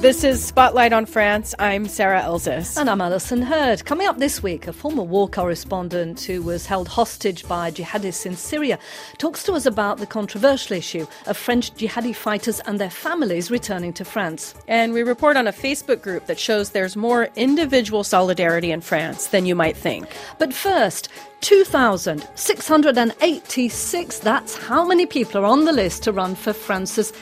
This is Spotlight on France. I'm Sarah Elzis. And I'm Alison Hurd. Coming up this week, a former war correspondent who was held hostage by jihadists in Syria talks to us about the controversial issue of French jihadi fighters and their families returning to France. And we report on a Facebook group that shows there's more individual solidarity in France than you might think. But first, 2,686, that's how many people are on the list to run for France's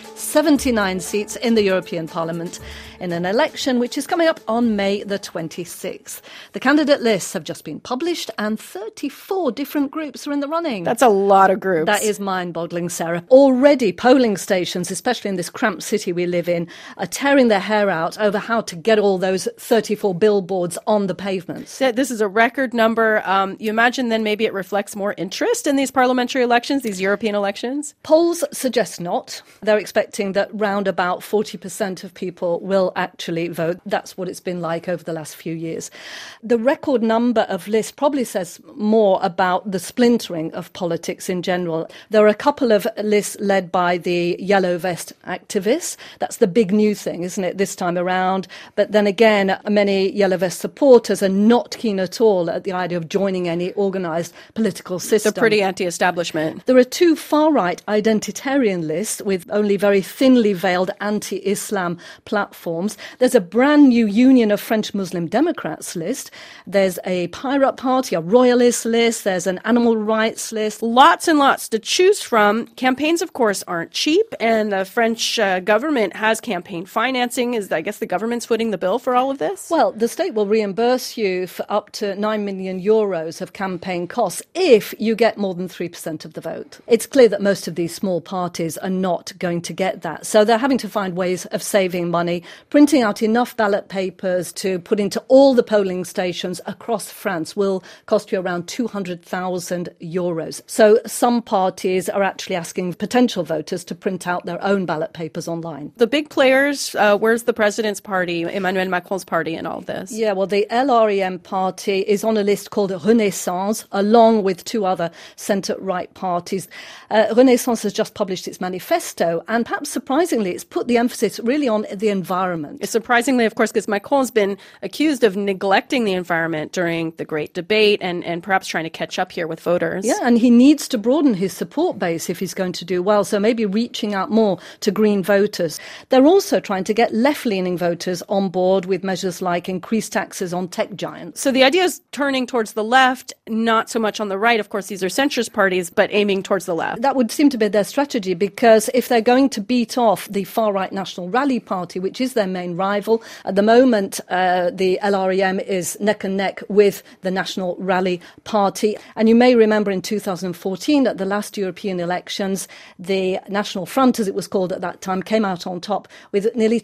79 seats in the European Parliament in an election which is coming up on May the 26th. The candidate lists have just been published and 34 different groups are in the running. That's a lot of groups. That is mind-boggling, Sarah. Already polling stations, especially in this cramped city we live in, are tearing their hair out over how to get all those 34 billboards on the pavements. This is a record number. You imagine then maybe it reflects more interest in these parliamentary elections, these European elections? Polls suggest not. They're expecting that round about 40% of people will actually vote. That's what it's been like over the last few years. The record number of lists probably says more about the splintering of politics in general. There are a couple of lists led by the Yellow Vest activists. That's the big new thing, isn't it, this time around? But then again, many Yellow Vest supporters are not keen at all at the idea of joining any organised political system. They're pretty anti-establishment. There are two far-right identitarian lists with only very thinly veiled anti-Islam platforms. There's a brand new Union of French Muslim Democrats list. There's a Pirate Party, a Royalist list. There's an animal rights list. Lots and lots to choose from. Campaigns, of course, aren't cheap, and the French government has campaign financing. I guess the government's footing the bill for all of this? Well, the state will reimburse you for up to 9 million euros of campaign costs if you get more than 3% of the vote. It's clear that most of these small parties are not going to get that. So they're having to find ways of saving money, printing out enough ballot papers to put into all the polling stations across France will cost you around 200,000 euros. So some parties are actually asking potential voters to print out their own ballot papers online. The big players, where's the president's party, Emmanuel Macron's party in all this? Yeah, well, the LREM party is on a list called Renaissance, along with two other centre-right parties. Renaissance has just published its manifesto, and perhaps surprisingly, it's put the emphasis really on the environment. It's surprisingly, of course, because Macron's been accused of neglecting the environment during the Great Debate and perhaps trying to catch up here with voters. Yeah, and he needs to broaden his support base if he's going to do well, so maybe reaching out more to Green voters. They're also trying to get left-leaning voters on board with measures like increased taxes on tech giants. So the idea is turning towards the left, not so much on the right. Of course, these are centrist parties, but aiming towards the left. That would seem to be their strategy, because if they're going to beat off the far-right National Rally Party, which is their main rival, at the moment the LREM is neck and neck with the National Rally Party. And you may remember in 2014, at the last European elections, the National Front, as it was called at that time, came out on top with nearly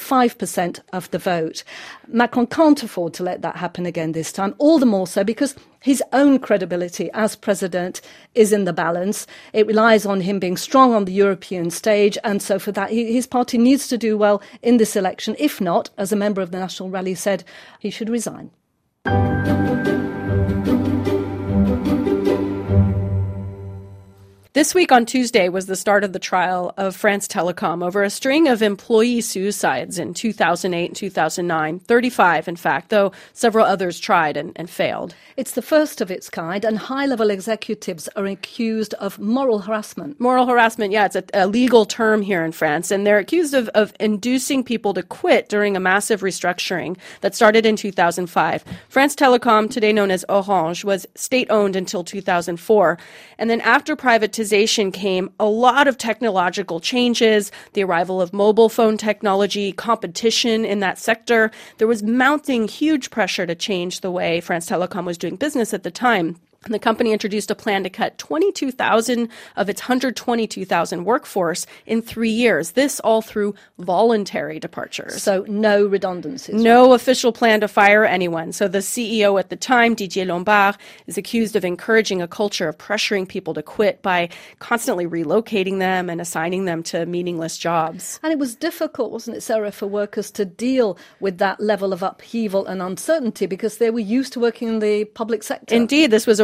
25% of the vote. Macron can't afford to let that happen again this time, all the more so because his own credibility as president is in the balance. It relies on him being strong on the European stage, and so for that, his party needs to do well in this election. If not, as a member of the National Rally said, he should resign. This week on Tuesday was the start of the trial of France Telecom over a string of employee suicides in 2008 and 2009, 35 in fact, though several others tried and failed. It's the first of its kind, and high-level executives are accused of moral harassment. Moral harassment, yeah, it's a legal term here in France, and they're accused of inducing people to quit during a massive restructuring that started in 2005. France Telecom, today known as Orange, was state-owned until 2004, and then after privatization came a lot of technological changes, the arrival of mobile phone technology, competition in that sector. There was mounting huge pressure to change the way France Telecom was doing business at the time. And the company introduced a plan to cut 22,000 of its 122,000 workforce in 3 years. This all through voluntary departures. So no redundancies. No official plan to fire anyone. So the CEO at the time, Didier Lombard, is accused of encouraging a culture of pressuring people to quit by constantly relocating them and assigning them to meaningless jobs. And it was difficult, wasn't it, Sarah, for workers to deal with that level of upheaval and uncertainty because they were used to working in the public sector. Indeed, this was a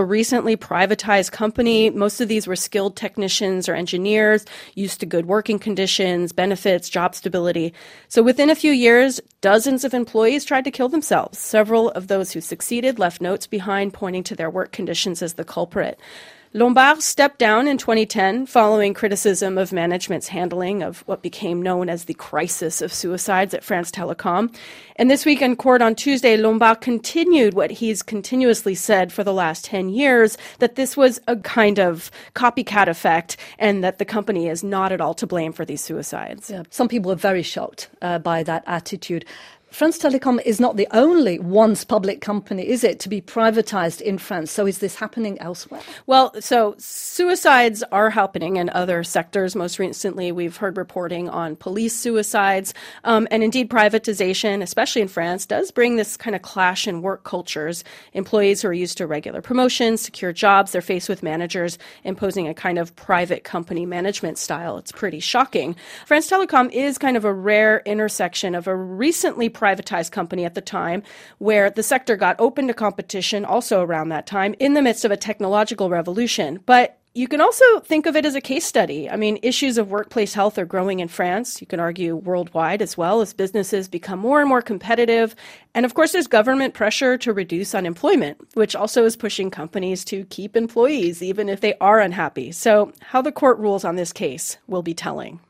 recently privatized company. Most of these were skilled technicians or engineers, used to good working conditions, benefits, job stability. So within a few years, dozens of employees tried to kill themselves. Several of those who succeeded left notes behind pointing to their work conditions as the culprit. Lombard stepped down in 2010 following criticism of management's handling of what became known as the crisis of suicides at France Telecom. And this week in court on Tuesday, Lombard continued what he's continuously said for the last 10 years, that this was a kind of copycat effect and that the company is not at all to blame for these suicides. Yeah, some people are very shocked by that attitude. France Telecom is not the only once public company, is it, to be privatized in France? So is this happening elsewhere? Well, so suicides are happening in other sectors. Most recently, we've heard reporting on police suicides. And indeed, privatization, especially in France, does bring this kind of clash in work cultures. Employees who are used to regular promotions, secure jobs, they're faced with managers imposing a kind of private company management style. It's pretty shocking. France Telecom is kind of a rare intersection of a recently privatized company at the time, where the sector got open to competition also around that time in the midst of a technological revolution. But you can also think of it as a case study. I mean, issues of workplace health are growing in France. You can argue worldwide as well, as businesses become more and more competitive. And of course, there's government pressure to reduce unemployment, which also is pushing companies to keep employees, even if they are unhappy. So how the court rules on this case will be telling.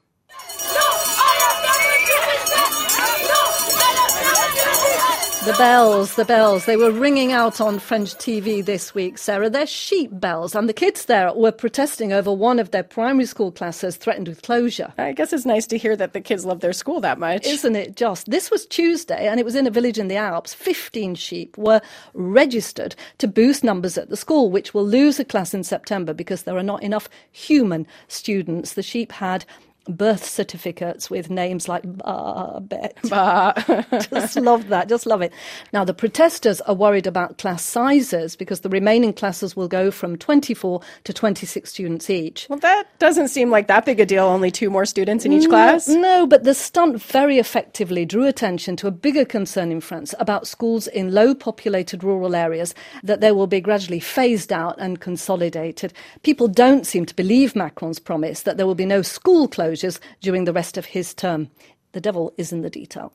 The bells, they were ringing out on French TV this week, Sarah. They're sheep bells, and the kids there were protesting over one of their primary school classes threatened with closure. I guess it's nice to hear that the kids love their school that much. Isn't it just? This was Tuesday, and it was in a village in the Alps. 15 sheep were registered to boost numbers at the school, which will lose a class in September because there are not enough human students. The sheep had birth certificates with names like Barbet. Just love that, just love it. Now, the protesters are worried about class sizes because the remaining classes will go from 24 to 26 students each. Well, that doesn't seem like that big a deal, only 2 more students in each class. No, but the stunt very effectively drew attention to a bigger concern in France about schools in low-populated rural areas, that they will be gradually phased out and consolidated. People don't seem to believe Macron's promise that there will be no school closures during the rest of his term. The devil is in the detail.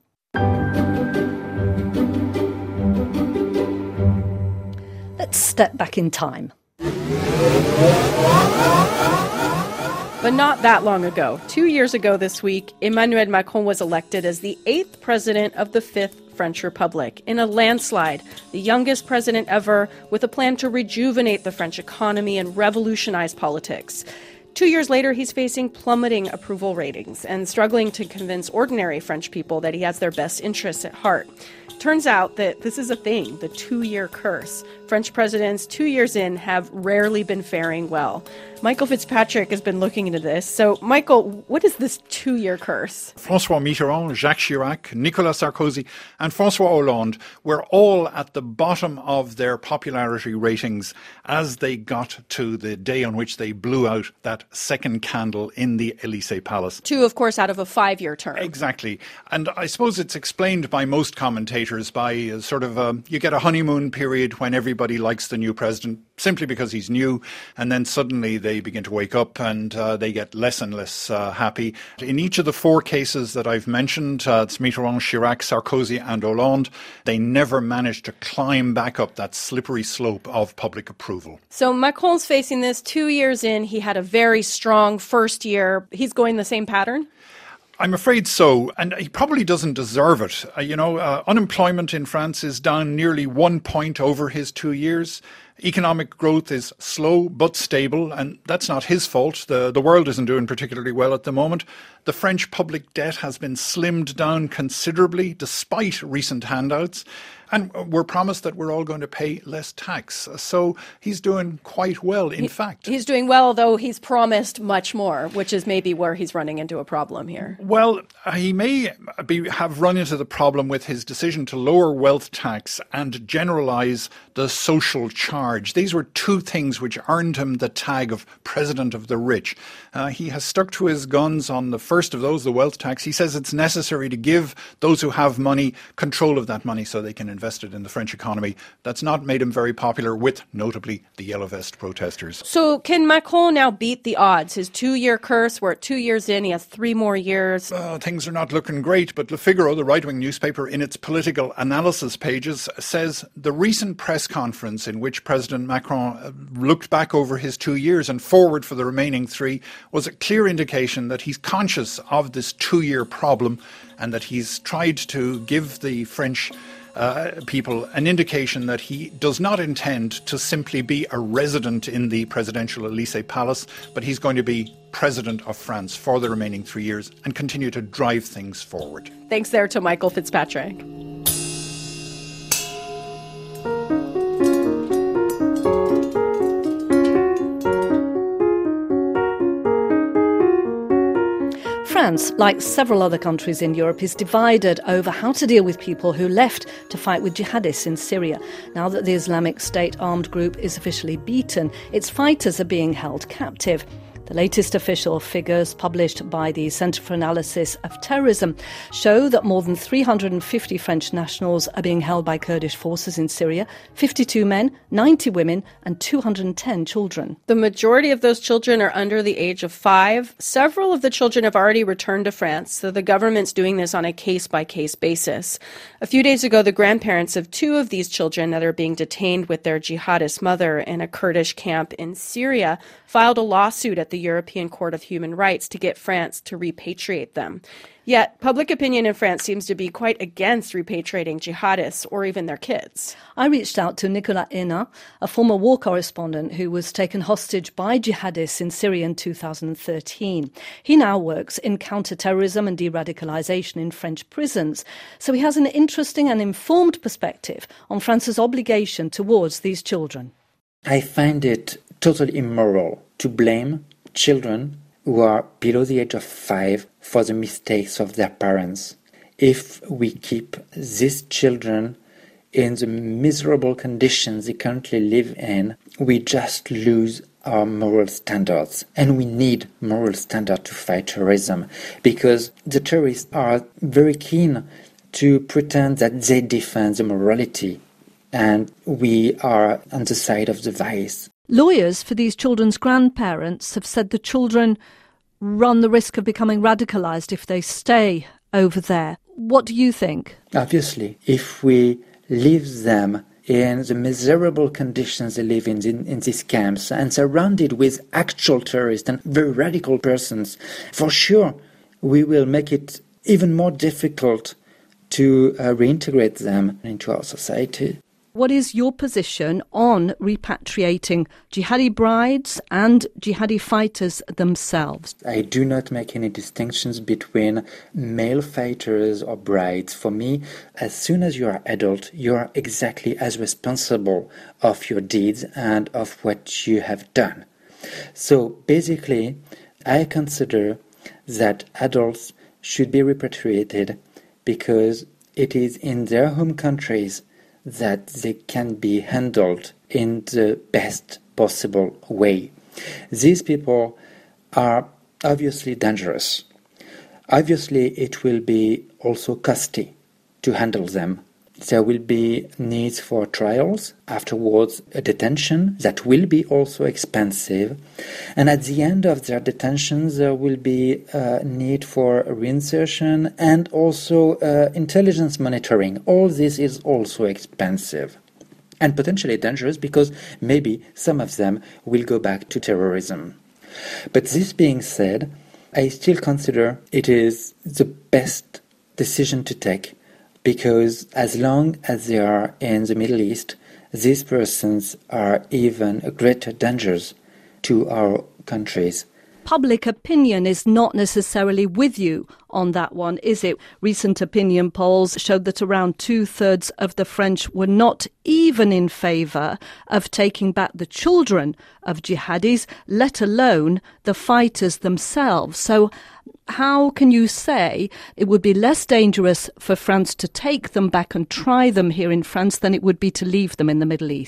Let's step back in time. But not that long ago. 2 years ago this week, Emmanuel Macron was elected as the 8th president of the 5th French Republic in a landslide, the youngest president ever, with a plan to rejuvenate the French economy and revolutionize politics. 2 years later, he's facing plummeting approval ratings and struggling to convince ordinary French people that he has their best interests at heart. Turns out that this is a thing, the 2-year curse. French presidents 2 years in have rarely been faring well. Michael Fitzpatrick has been looking into this. So, Michael, what is this 2-year curse? François Mitterrand, Jacques Chirac, Nicolas Sarkozy, and François Hollande were all at the bottom of their popularity ratings as they got to the day on which they blew out that second candle in the Élysée Palace. 2, of course, out of a 5-year term. Exactly. And I suppose it's explained by most commentators by you get a honeymoon period when everybody likes the new president simply because he's new, and then suddenly they begin to wake up and they get less and less happy. In each of the 4 cases that I've mentioned, it's Mitterrand, Chirac, Sarkozy and Hollande, they never managed to climb back up that slippery slope of public approval. So Macron's facing this 2 years in. He had a very strong first year. He's going the same pattern? I'm afraid so, and he probably doesn't deserve it. Unemployment in France is down nearly 1 point over his 2 years. Economic growth is slow but stable, and that's not his fault. The world isn't doing particularly well at the moment. The French public debt has been slimmed down considerably despite recent handouts. And we're promised that we're all going to pay less tax. So he's doing quite well, in fact. He's doing well, though he's promised much more, which is maybe where he's running into a problem here. Well, he may have run into the problem with his decision to lower wealth tax and generalise the social charge charge. These were two things which earned him the tag of President of the Rich. He has stuck to his guns on the first of those, the wealth tax. He says it's necessary to give those who have money control of that money so they can invest it in the French economy. That's not made him very popular with, notably, the Yellow Vest protesters. So can Macron now beat the odds? His 2-year curse, we're at 2 years in, he has 3 more years. Things are not looking great, but Le Figaro, the right-wing newspaper, in its political analysis pages, says the recent press conference in which President Macron looked back over his 2 years and forward for the remaining 3 was a clear indication that he's conscious of this 2-year problem and that he's tried to give the French people an indication that he does not intend to simply be a resident in the presidential Élysée Palace, but he's going to be President of France for the remaining 3 years and continue to drive things forward. Thanks there to Michael Fitzpatrick. France, like several other countries in Europe, is divided over how to deal with people who left to fight with jihadists in Syria. Now that the Islamic State armed group is officially beaten, its fighters are being held captive. The latest official figures published by the Centre for Analysis of Terrorism show that more than 350 French nationals are being held by Kurdish forces in Syria, 52 men, 90 women and 210 children. The majority of those children are under the age of 5. Several of the children have already returned to France, so the government's doing this on a case-by-case basis. A few days ago, the grandparents of 2 of these children that are being detained with their jihadist mother in a Kurdish camp in Syria filed a lawsuit at the European Court of Human Rights to get France to repatriate them. Yet, public opinion in France seems to be quite against repatriating jihadists or even their kids. I reached out to Nicolas Hénin, a former war correspondent who was taken hostage by jihadists in Syria in 2013. He now works in counter-terrorism and de-radicalisation in French prisons, so he has an interesting and informed perspective on France's obligation towards these children. I find it totally immoral to blame children who are below the age of 5 for the mistakes of their parents. If we keep these children in the miserable conditions they currently live in, we just lose our moral standards. And we need moral standards to fight terrorism, because the terrorists are very keen to pretend that they defend the morality, and we are on the side of the vice. Lawyers for these children's grandparents have said the children run the risk of becoming radicalised if they stay over there. What do you think? Obviously, if we leave them in the miserable conditions they live in these camps and surrounded with actual terrorists and very radical persons, for sure we will make it even more difficult to reintegrate them into our society. What is your position on repatriating jihadi brides and jihadi fighters themselves? I do not make any distinctions between male fighters or brides. For me, as soon as you are adult, you are exactly as responsible of your deeds and of what you have done. So basically, I consider that adults should be repatriated because it is in their home countries that they can be handled in the best possible way. These people are obviously dangerous. Obviously, it will be also costly to handle them. There will be needs for trials, afterwards a detention that will be also expensive, and at the end of their detention there will be a need for reinsertion and also intelligence monitoring. All this is also expensive and potentially dangerous because maybe some of them will go back to terrorism. But this being said, I still consider it is the best decision to take, because as long as they are in the Middle East, these persons are even greater dangers to our countries. Public opinion is not necessarily with you on that one, is it? Recent opinion polls showed that around 2/3 of the French were not even in favour of taking back the children of jihadis, let alone the fighters themselves. So how can you say it would be less dangerous for France to take them back and try them here in France than it would be to leave them in the Middle East?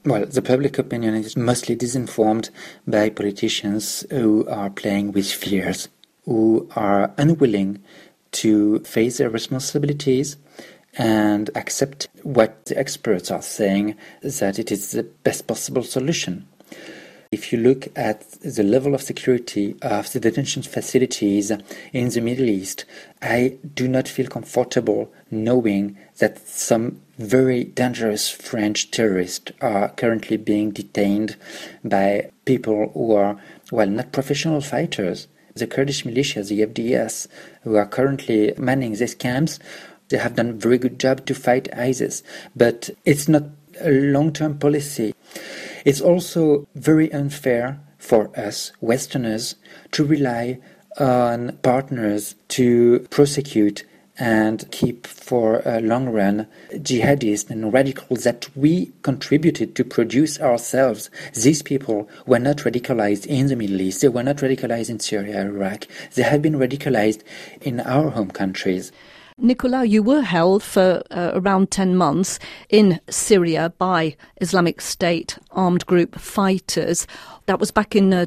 Well, the public opinion is mostly disinformed by politicians who are playing with fears, who are unwilling to face their responsibilities and accept what the experts are saying, that it is the best possible solution. If you look at the level of security of the detention facilities in the Middle East, I do not feel comfortable knowing that some very dangerous French terrorists are currently being detained by people who are, well, not professional fighters. The Kurdish militia, the FDS, who are currently manning these camps, they have done a very good job to fight ISIS, but it's not a long-term policy. It's also very unfair for us, Westerners, to rely on partners to prosecute and keep for a long run jihadists and radicals that we contributed to produce ourselves. These people were not radicalized in the Middle East. They were not radicalized in Syria, Iraq. They have been radicalized in our home countries. Nicolas, you were held for around 10 months in Syria by Islamic State armed group fighters. That was back in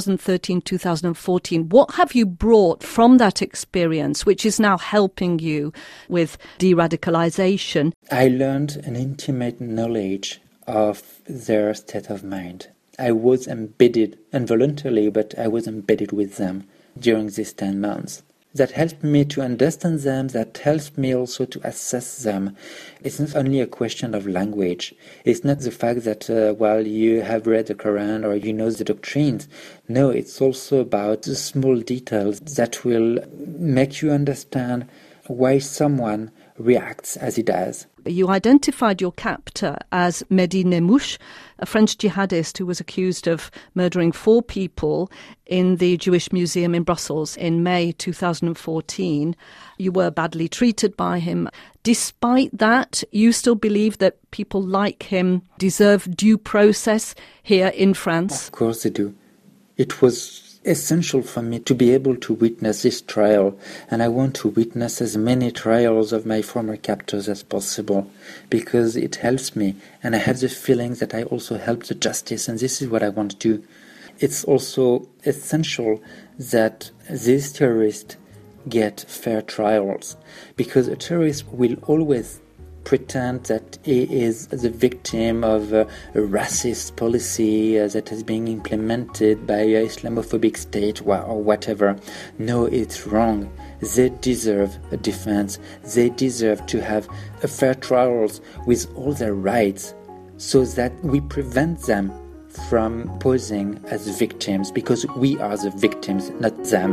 2013-2014. What have you brought from that experience, which is now helping you with de-radicalization? I learned an intimate knowledge of their state of mind. I was embedded, involuntarily, but I was embedded with them during these 10 months. That helped me to understand them, that helped me also to assess them. It's not only a question of language. It's not the fact that, you have read the Quran or you know the doctrines. No, it's also about the small details that will make you understand why someone reacts as he does. You identified your captor as Mehdi Nemmouche, a French jihadist who was accused of murdering 4 people in the Jewish Museum in Brussels in May 2014. You were badly treated by him. Despite that, you still believe that people like him deserve due process here in France? Of course they do. It was essential for me to be able to witness this trial, and I want to witness as many trials of my former captors as possible, because it helps me, and I have the feeling that I also help the justice, and this is what I want to do. It's also essential that these terrorists get fair trials, because a terrorist will always pretend that he is the victim of a racist policy that is being implemented by an Islamophobic state or whatever. No, it's wrong. They deserve a defense. They deserve to have a fair trials with all their rights, so that we prevent them from posing as victims, because we are the victims, not them.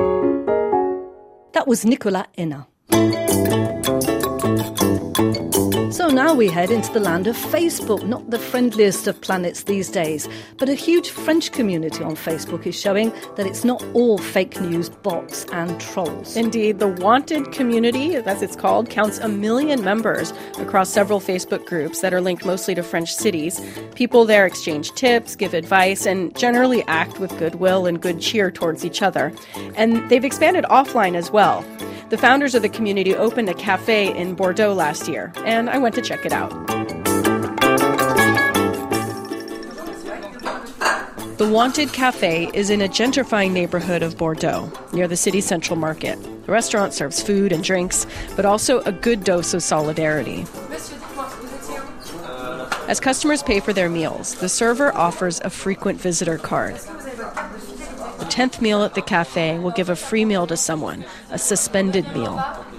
That was Nicolas Hénin. So now we head into the land of Facebook, not the friendliest of planets these days, but a huge French community on Facebook is showing that it's not all fake news, bots and trolls. Indeed, the Wanted community, as it's called, counts 1 million members across several Facebook groups that are linked mostly to French cities. People there exchange tips, give advice, and generally act with goodwill and good cheer towards each other. And they've expanded offline as well. The founders of the community opened a cafe in Bordeaux last year, and I went to check it out. The Wanted Cafe is in a gentrifying neighborhood of Bordeaux, near the city's central market. The restaurant serves food and drinks, but also a good dose of solidarity. As customers pay for their meals, the server offers a frequent visitor card. The 10th meal at the cafe will give a free meal to someone, a suspended meal.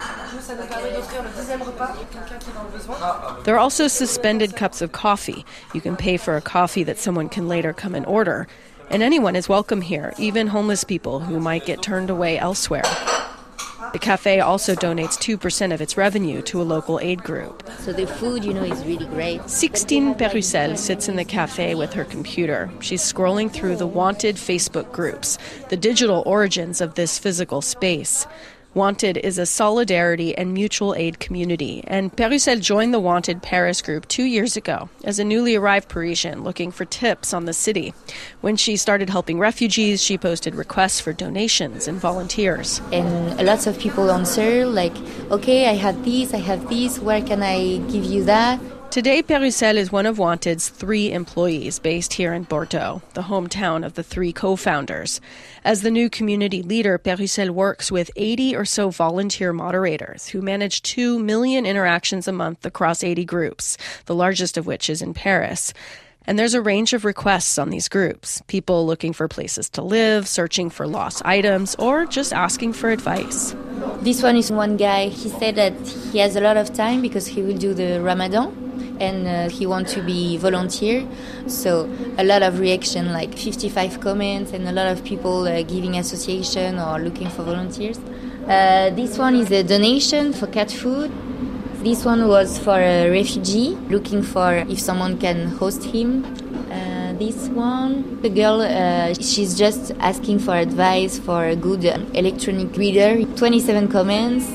There are also suspended cups of coffee. You can pay for a coffee that someone can later come and order. And anyone is welcome here, even homeless people who might get turned away elsewhere. The cafe also donates 2% of its revenue to a local aid group. So the food, is really great. Sixtine Perussel sits in the cafe with her computer. She's scrolling through the Wanted Facebook groups, the digital origins of this physical space. Wanted is a solidarity and mutual aid community, and Perussel joined the Wanted Paris group 2 years ago as a newly arrived Parisian looking for tips on the city. When she started helping refugees, she posted requests for donations and volunteers. And lots of people answer, like, okay, I have these, where can I give you that? Today, Pérussel is one of Wanted's 3 employees based here in Bordeaux, the hometown of the 3 co-founders. As the new community leader, Pérussel works with 80 or so volunteer moderators who manage 2 million interactions a month across 80 groups, the largest of which is in Paris. And there's a range of requests on these groups, people looking for places to live, searching for lost items, or just asking for advice. This one is one guy. He said that he has a lot of time because he will do the Ramadan. And he wants to be volunteer. So a lot of reaction, like 55 comments, and a lot of people giving association or looking for volunteers. This one is a donation for cat food. This one was for a refugee, looking for if someone can host him. This one, the girl, she's just asking for advice for a good electronic reader. 27 comments.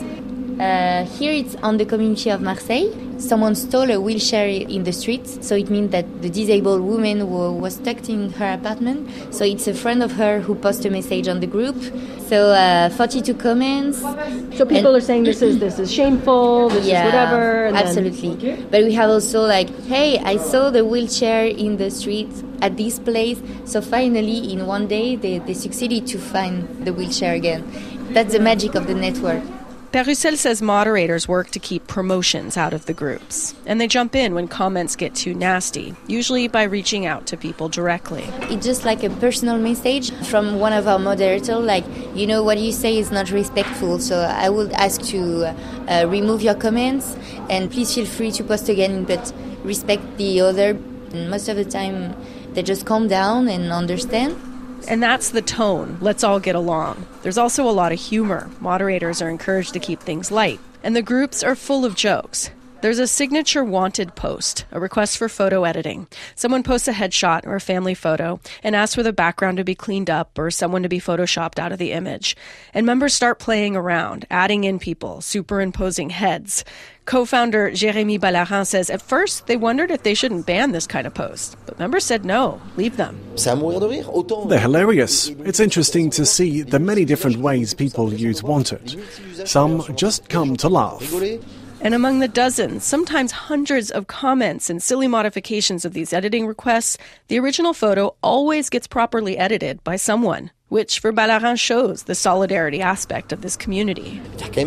Here it's on the community of Marseille. Someone stole a wheelchair in the streets, so it means that the disabled woman was stuck in her apartment. So it's a friend of her who posted a message on the group. So 42 comments. So people are saying this is shameful, this is whatever. Absolutely. But we have also like, hey, I saw the wheelchair in the streets at this place. So finally, in one day, they succeeded to find the wheelchair again. That's the magic of the network. Pérussel says moderators work to keep promotions out of the groups, and they jump in when comments get too nasty, usually by reaching out to people directly. It's just like a personal message from one of our moderators, like, you know, what you say is not respectful, so I would ask to remove your comments, and please feel free to post again, but respect the other. And most of the time, they just calm down and understand. And that's the tone. Let's all get along. There's also a lot of humor. Moderators are encouraged to keep things light. And the groups are full of jokes. There's a signature wanted post, a request for photo editing. Someone posts a headshot or a family photo and asks for the background to be cleaned up or someone to be photoshopped out of the image. And members start playing around, adding in people, superimposing heads. Co-founder Jérémy Ballarin says at first they wondered if they shouldn't ban this kind of post. But members said no, leave them. They're hilarious. It's interesting to see the many different ways people use wanted. Some just come to laugh. And among the dozens, sometimes hundreds of comments and silly modifications of these editing requests, the original photo always gets properly edited by someone, which for Ballarin shows the solidarity aspect of this community.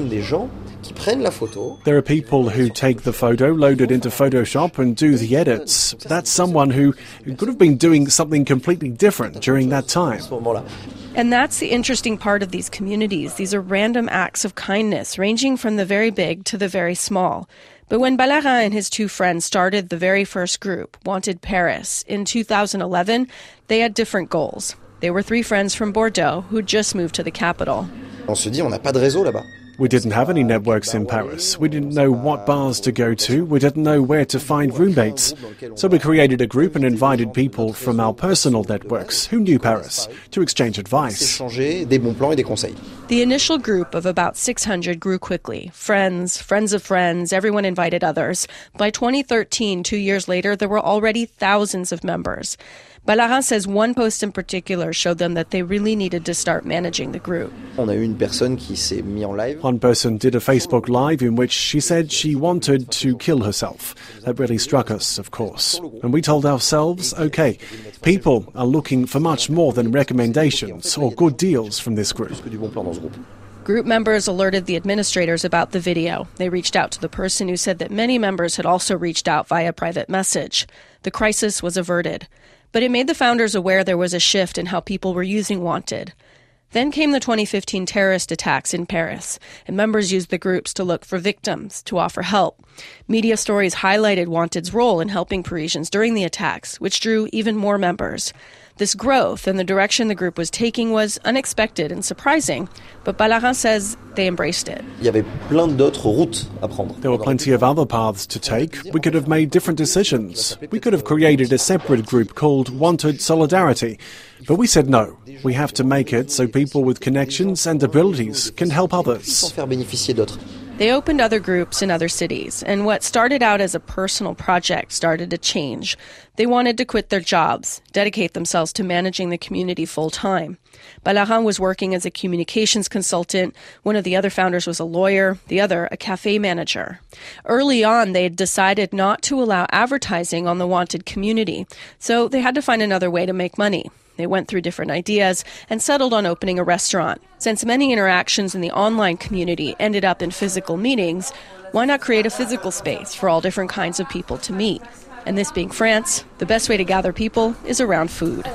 There are people who take the photo, load it into Photoshop and do the edits. That's someone who could have been doing something completely different during that time. And that's the interesting part of these communities. These are random acts of kindness, ranging from the very big to the very small. But when Ballarin and his 2 friends started the very first group, Wanted Paris, in 2011, they had different goals. They were 3 friends from Bordeaux who just moved to the capital. We didn't have any networks in Paris. We didn't know what bars to go to. We didn't know where to find roommates. So we created a group and invited people from our personal networks who knew Paris to exchange advice. The initial group of about 600 grew quickly. Friends, friends of friends, everyone invited others. By 2013, 2 years later, there were already thousands of members. Ballarin says one post in particular showed them that they really needed to start managing the group. One person did a Facebook Live in which she said she wanted to kill herself. That really struck us, of course. And we told ourselves, okay, people are looking for much more than recommendations or good deals from this group. Group members alerted the administrators about the video. They reached out to the person who said that many members had also reached out via private message. The crisis was averted. But it made the founders aware there was a shift in how people were using Wanted. Then came the 2015 terrorist attacks in Paris, and members used the groups to look for victims, to offer help. Media stories highlighted Wanted's role in helping Parisians during the attacks, which drew even more members. This growth and the direction the group was taking was unexpected and surprising, but Ballarin says they embraced it. There were plenty of other paths to take. We could have made different decisions. We could have created a separate group called Wanted Solidarity. But we said no. We have to make it so people with connections and abilities can help others. They opened other groups in other cities, and what started out as a personal project started to change. They wanted to quit their jobs, dedicate themselves to managing the community full-time. Ballarin was working as a communications consultant. One of the other founders was a lawyer, the other a cafe manager. Early on, they had decided not to allow advertising on the wanted community, so they had to find another way to make money. They went through different ideas and settled on opening a restaurant. Since many interactions in the online community ended up in physical meetings, why not create a physical space for all different kinds of people to meet? And this being France, the best way to gather people is around food.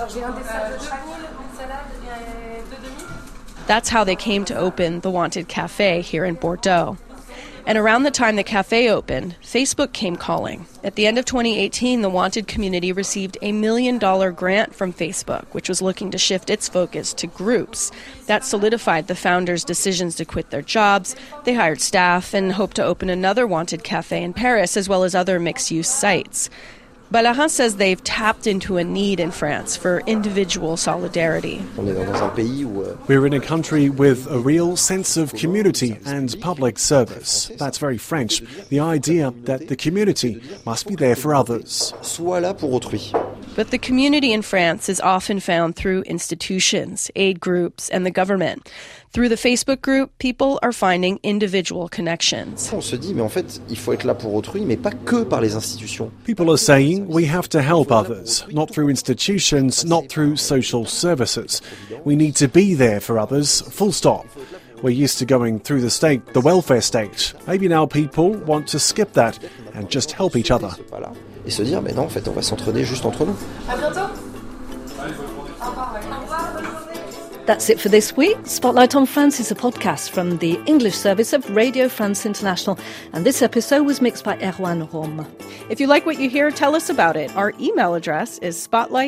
That's how they came to open the Wanted Cafe here in Bordeaux. And around the time the cafe opened, Facebook came calling. At the end of 2018, the Wanted community received a $1 million grant from Facebook, which was looking to shift its focus to groups. That solidified the founders' decisions to quit their jobs. They hired staff and hoped to open another Wanted Cafe in Paris, as well as other mixed-use sites. Ballarin says they've tapped into a need in France for individual solidarity. We're in a country with a real sense of community and public service. That's very French. The idea that the community must be there for others. But the community in France is often found through institutions, aid groups, and the government. Through the Facebook group, people are finding individual connections. People are saying we have to help others, not through institutions, not through social services. We need to be there for others, full stop. We're used to going through the state, the welfare state. Maybe now people want to skip that and just help each other. That's it for this week. Spotlight on France is a podcast from the English service of Radio France International, and this episode was mixed by Erwan Rome. If you like what you hear, tell us about it. Our email address is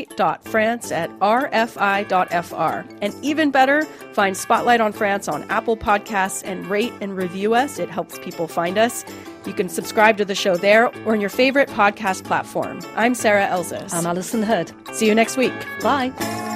spotlight.france@rfi.fr. And even better, find Spotlight on France on Apple Podcasts and rate and review us. It helps people find us. You can subscribe to the show there or on your favorite podcast platform. I'm Sarah Elzis. I'm Alison Hurd. See you next week. Bye.